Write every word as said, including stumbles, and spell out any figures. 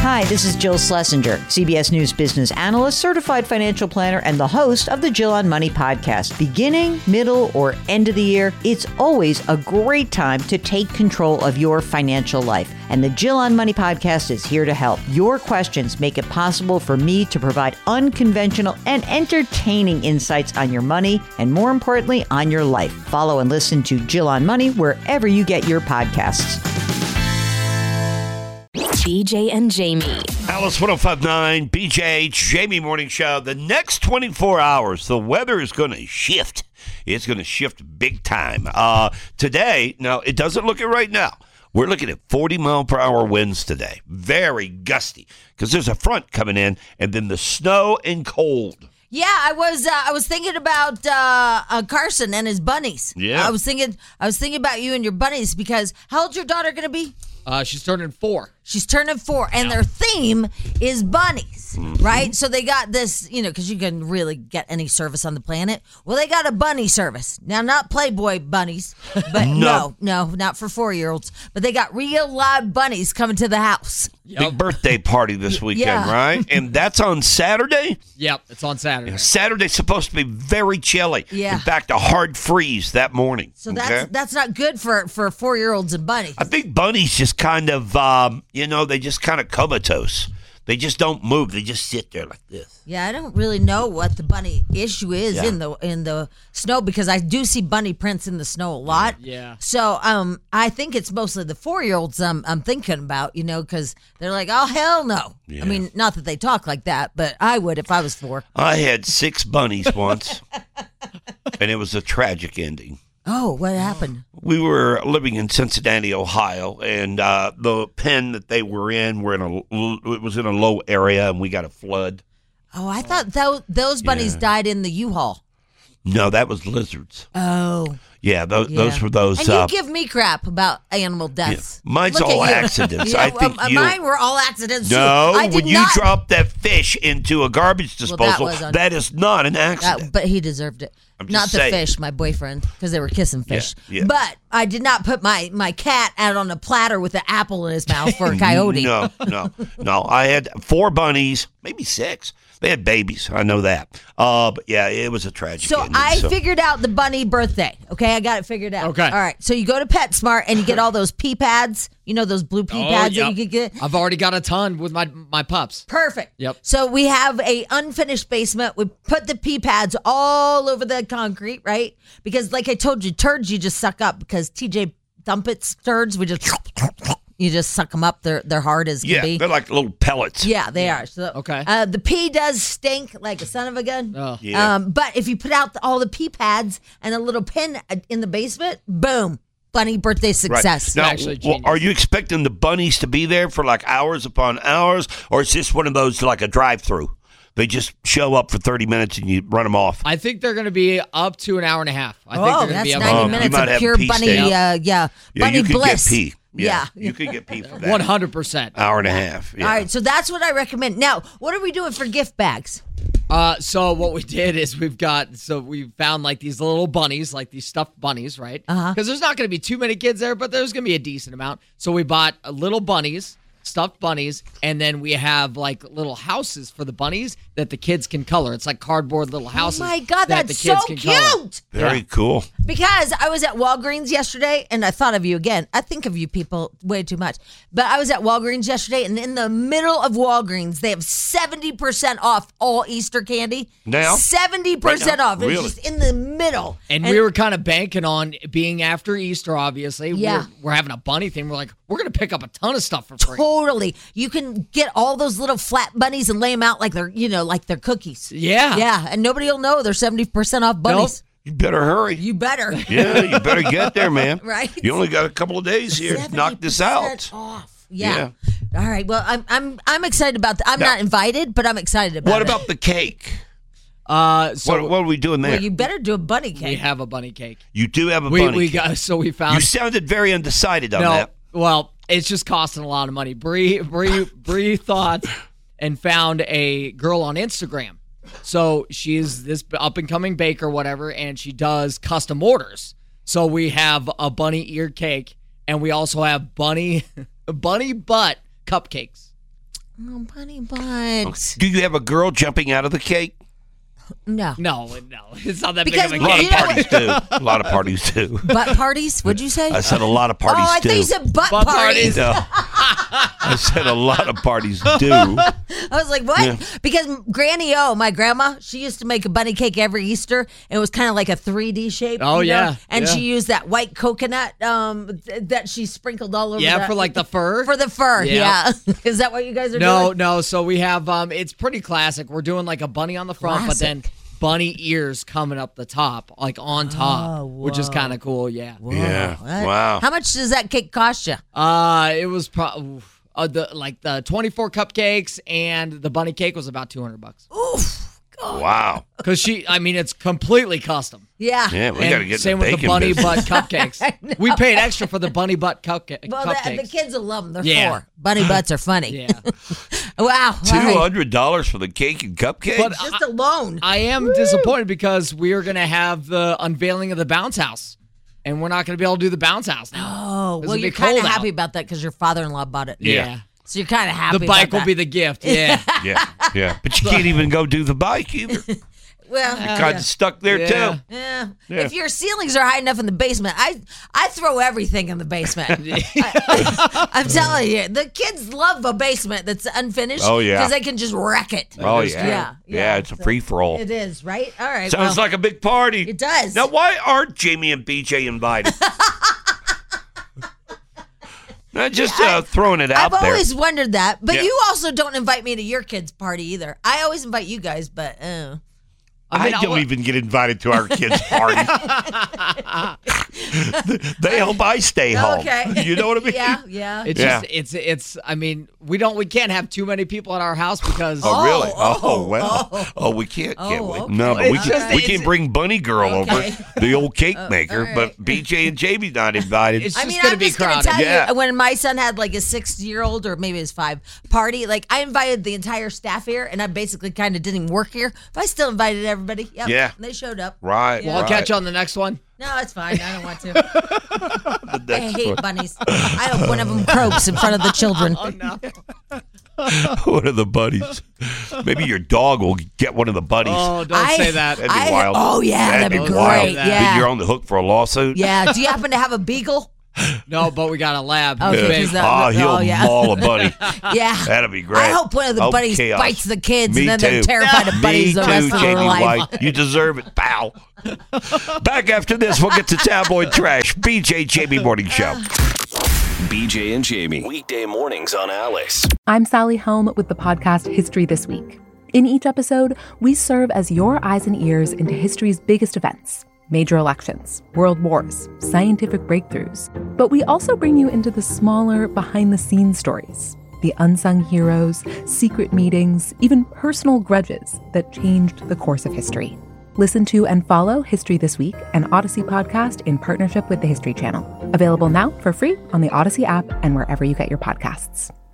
Hi, this is Jill Schlesinger, C B S News business analyst, certified financial planner, and the host of the Jill on Money podcast. Beginning, middle, or end of the year, it's always a great time to take control of your financial life. And the Jill on Money podcast is here to help. Your questions make it possible for me to provide unconventional and entertaining insights on your money, and more importantly, on your life. Follow and listen to Jill on Money wherever you get your podcasts. B J and Jamie. Alice one oh five point nine, B J, Jamie Morning Show. The next twenty-four hours, the weather is going to shift. It's going to shift big time. Uh, today, now, it doesn't look it right now. We're looking at forty mile per hour winds today. Very gusty because there's a front coming in, and then the snow and cold. Yeah, I was uh, I was thinking about uh, uh, Carson and his bunnies. Yeah. I was thinking I was thinking about you and your bunnies because how old's your daughter going to be? Uh, she's turning four. She's turning four, and their theme is bunnies, mm-hmm. right? So they got this, you know, because you can really get any service on the planet. Well, they got a bunny service. Now, not Playboy bunnies, but no, no, no not for four-year-olds. But they got real live bunnies coming to the house. Yep. Big birthday party this weekend, yeah. right? And that's on Saturday? Yep, it's on Saturday. Yeah, Saturday's supposed to be very chilly. Yeah. In fact, a hard freeze that morning. So that's okay? that's not good for, for four-year-olds and bunnies. I think bunnies just kind of, um, you know, they just kind of comatose. They just don't move. They just sit there like this. Yeah, I don't really know what the bunny issue is Yeah. in the in the snow because I do see bunny prints in the snow a lot. Yeah. So um, I think it's mostly the four-year-olds I'm, I'm thinking about, you know, because they're like, oh, hell no. Yeah. I mean, not that they talk like that, but I would if I was four. I had six bunnies once, and it was a tragic ending. Oh, what happened? We were living in Cincinnati, Ohio, and uh, the pen that they were in were in a it was in a low area, and we got a flood. Oh, I thought those, those bunnies Yeah. died in the U-Haul. No, that was lizards. Oh. Yeah, those, Yeah. those were those. And you uh, give me crap about animal deaths. Yeah. Mine's Look all at you. accidents. Yeah, I think well, you- mine were all accidents, no, too. I did when you not- drop that fish into a garbage Well, disposal, that was un- that is not an accident. Uh, but he deserved it. I'm just Not the saying. fish, my boyfriend, because they were kissing fish. Yeah, yeah. But I did not put my, my cat out on a platter with an apple in his mouth for a coyote. No, no, no. I had four bunnies, maybe six. They had babies. I know that. Uh, but yeah, it was a tragic So ending, I so. figured out the bunny birthday. Okay, I got it figured out. Okay. All right. So you go to PetSmart and you get all those pee pads. You know those blue pee Oh, pads yep. that you could get. I've already got a ton with my my pups. Perfect. Yep. So we have a unfinished basement. We put the pee pads all over the concrete, right? Because like I told you, turds you just suck up because T J Thumpet's turds, we just you just suck them up. They're they're hard as can Yeah, be. they're like little pellets. Yeah, they are. So Okay. Uh, the pee does stink like a son of a gun. Oh. Yeah. Um, but if you put out the, all the pee pads and a little pin in the basement, boom, bunny birthday Right. success. Now, Actually well, genius. are you expecting the bunnies to be there for like hours upon hours, or is this one of those like a drive-through? They just show up for thirty minutes and you run them off. I think they're going to be up to an hour and a half. I think Oh, they're going to that's be up ninety Oh, you minutes might of have pure pee bunny. state. Uh, yeah, yeah, bunny you could bliss. get pee. Yeah. you could get pee for that. one hundred percent. Hour and a half. Yeah. All right, so that's what I recommend. Now, what are we doing for gift bags? Uh, so what we did is we've got, so we found like these little bunnies, like these stuffed bunnies, right? Uh-huh. Because there's not going to be too many kids there, but there's going to be a decent amount. So we bought uh, little bunnies, stuffed bunnies, and then we have like little houses for the bunnies that the kids can color. It's like cardboard little houses. Oh my God, that that's the kids so can cute. color. Very Yeah. cool. Because I was at Walgreens yesterday, and I thought of you again. I think of you people way too much. But I was at Walgreens yesterday, and in the middle of Walgreens, they have seventy percent off all Easter candy. Now? seventy percent Right now? off. It's Really? just in the middle. And, we were kind of banking on being after Easter, obviously. Yeah. We're, we're having a bunny thing. We're like, we're going to pick up a ton of stuff for free. Totally. You can get all those little flat bunnies and lay them out like they're, you know, like they're cookies. Yeah. Yeah, and nobody will know they're seventy percent off bunnies. You better hurry. You better. Yeah, you better get there, man. Right? You only got a couple of days here to knock this out. seventy percent Off. Yeah. All right. Well, I'm I'm I'm excited about that. I'm Now- not invited, but I'm excited about What it. about the cake? Uh, so What, what are we doing there? Well, you better do a bunny we cake. have a bunny cake. You do have a We, bunny we cake. got, so we found. You sounded very undecided on no, that. well, it's just costing a lot of money. Bree, Bree, Bree thought and found a girl on Instagram. So she's this up and coming baker, whatever, and she does custom orders. So we have a bunny ear cake, and we also have bunny bunny butt cupcakes. Oh, bunny butt. Do you have a girl jumping out of the cake? No. No, no, it's not that Because big A of a lot you of cake. know parties do. A lot of parties do. Butt parties? What'd you say? I said a lot of parties oh, I do. thought you said butt, Butt parties. parties. No. I said a lot of parties do. I was like, what? Yeah. Because Granny O, my grandma, she used to make a bunny cake every Easter. It was kind of like a three D shape. Oh, you know? yeah, And yeah. she used that white coconut um, th- that she sprinkled all over. Yeah, the- for like the fur. For the fur, Yeah. yeah. Is that what you guys are No, doing? no. So we have um it's pretty classic. We're doing like a bunny on the front, but then Classic. bunny ears coming up the top, like on top, Oh, which is whoa. kind of cool. Yeah. Yeah. What? Wow. How much does that cake cost you? Uh, it was pro- uh, the like the twenty-four cupcakes and the bunny cake was about two hundred bucks. Oof. Wow. Cause she, I mean, it's completely custom. Yeah. Yeah, we And got to get same the with the bacon bunny business. butt cupcakes. We paid extra for the bunny butt cupca- Well, the, cupcakes. the kids will love them. They're Yeah. four. Bunny butts are funny. Yeah. Wow. all Two right. hundred dollars for the cake and cupcakes. But Just alone. I am disappointed because we are going to have the unveiling of the bounce house, and we're not going to be able to do the bounce house now. Oh, It'll well, be you're kind of cold out. happy about that because your father-in-law bought it. Yeah. So you're kind of happy. The bike about will that. be the gift. Yeah. yeah, yeah. But you can't even go do the bike either. Well, You're kind of stuck there Yeah. too. yeah. Yeah. If your ceilings are high enough in the basement, I I throw everything in the basement. I, am telling you, the kids love a basement that's unfinished. Oh, yeah. because they can just wreck it. Oh is yeah. true. yeah, Yeah, It's a so free for all. It is right. All right. Sounds well, like a big party. it does. Now, why aren't Jamie and B J invited? Not just uh, throwing it out I've there. always wondered that, but Yeah. you also don't invite me to your kids' party either. I always invite you guys, but uh, I, mean, I don't wa- even get invited to our kids' party. They hope I stay home. okay. You know what I mean? yeah, yeah. It's Yeah. just it's it's. I mean, we don't we can't have too many people at our house because Oh, really? Oh, Oh, well. oh. Oh, we can't, can Oh, we? okay. No, but we, It's can, just- we it's- can bring Bunny Girl Okay. over, the old cake maker, all right. but B J and Jamie's not invited. It's I just mean, gonna I'm be just gonna crowded. tell Yeah. you, when my son had like a six-year-old or maybe his five party, like I invited the entire staff here, and I basically kind of didn't work here, but I still invited everybody. Yep. Yeah. and they showed up. right. Well, I'll right. catch you on the next one. No, it's fine. I don't want to. I Next hate one. bunnies. I hope one of them croaks in front of the children. Oh no! One of the buddies. Maybe your dog will get one of the buddies. Oh, don't I- say that. That'd be I- wild. oh, yeah, that'd be wild. great, Then yeah. you're on the hook for a lawsuit. Yeah. Do you happen to have a beagle? No, but we got a lab. Oh, He's okay, big. is that- Oh, he'll oh, yeah. maul a buddy. Yeah. That'd be great. I hope one of the Oh, buddies chaos. bites the kids, Me and then they're too. terrified of buddies Me the too, rest of Jamie their life. White. You deserve it, pal. Back after this, we'll get to tabloid trash. B J Jamie Morning Show. B J and Jamie. Weekday mornings on Alice. I'm Sally Helm with the podcast History This Week. In each episode, we serve as your eyes and ears into history's biggest events, major elections, world wars, scientific breakthroughs. But we also bring you into the smaller, behind-the-scenes stories, the unsung heroes, secret meetings, even personal grudges that changed the course of history. Listen to and follow History This Week, an Odyssey podcast in partnership with the History Channel. Available now for free on the Odyssey app and wherever you get your podcasts.